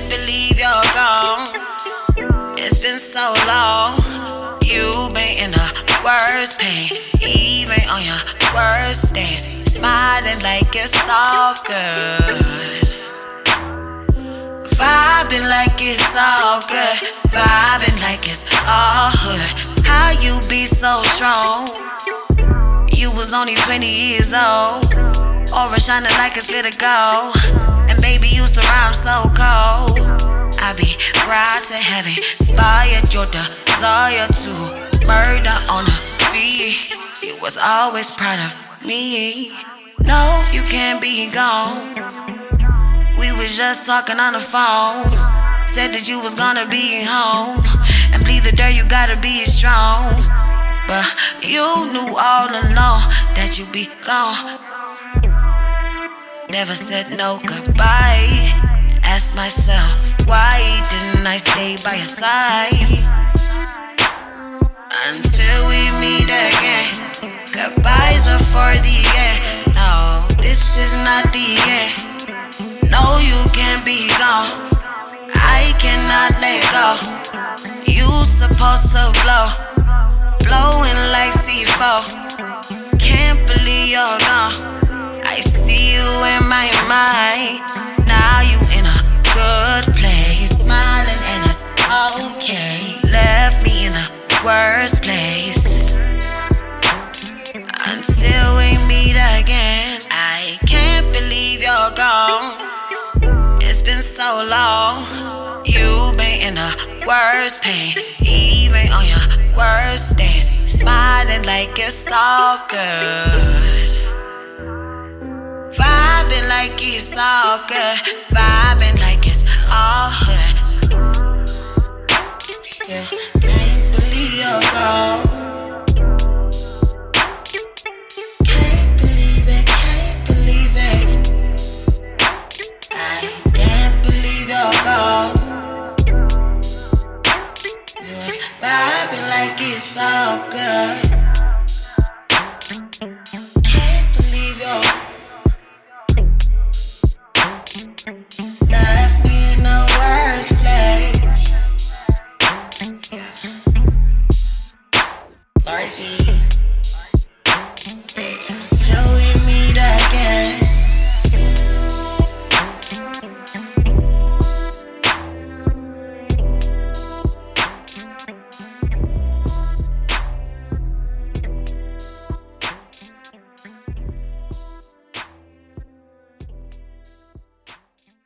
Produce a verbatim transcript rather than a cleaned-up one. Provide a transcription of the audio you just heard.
believe you're gone. It's been so long. You've been in the worst pain, even on your worst days, smiling like it's all good. Vibing like it's all good, vibing like it's all hood. How you be so strong? You was only twenty years old, aura shining like it's lit to go. And baby used to rhyme so cold. I be proud to have inspired your desire to murder on the beat. You was always proud of me. No, you can't be gone. We was just talking on the phone. Said that you was gonna be home. And bleed the dirt, you gotta be strong. But you knew all along that you be gone. Never said no goodbye. Ask myself, why didn't I stay by your side? Until we meet again. Goodbyes are for the end. No, this is not the end. No, you can't be gone. I cannot let go. You supposed to blow, blowing like C four. Can't believe you're gone. I see you in my mind. Now you in a good place, smiling and it's okay. Left me in the worst place. Until we meet again. I can't believe you're gone. It's been so long. You've been in the worst pain, even on your worst days, smiling like it's all good. Vibing like it's all good, vibing like it's all hood. Still can't believe you're gone. Can't believe it, can't believe it. I can't believe you're gone. You was vibing like it's all good. Can't believe you're Love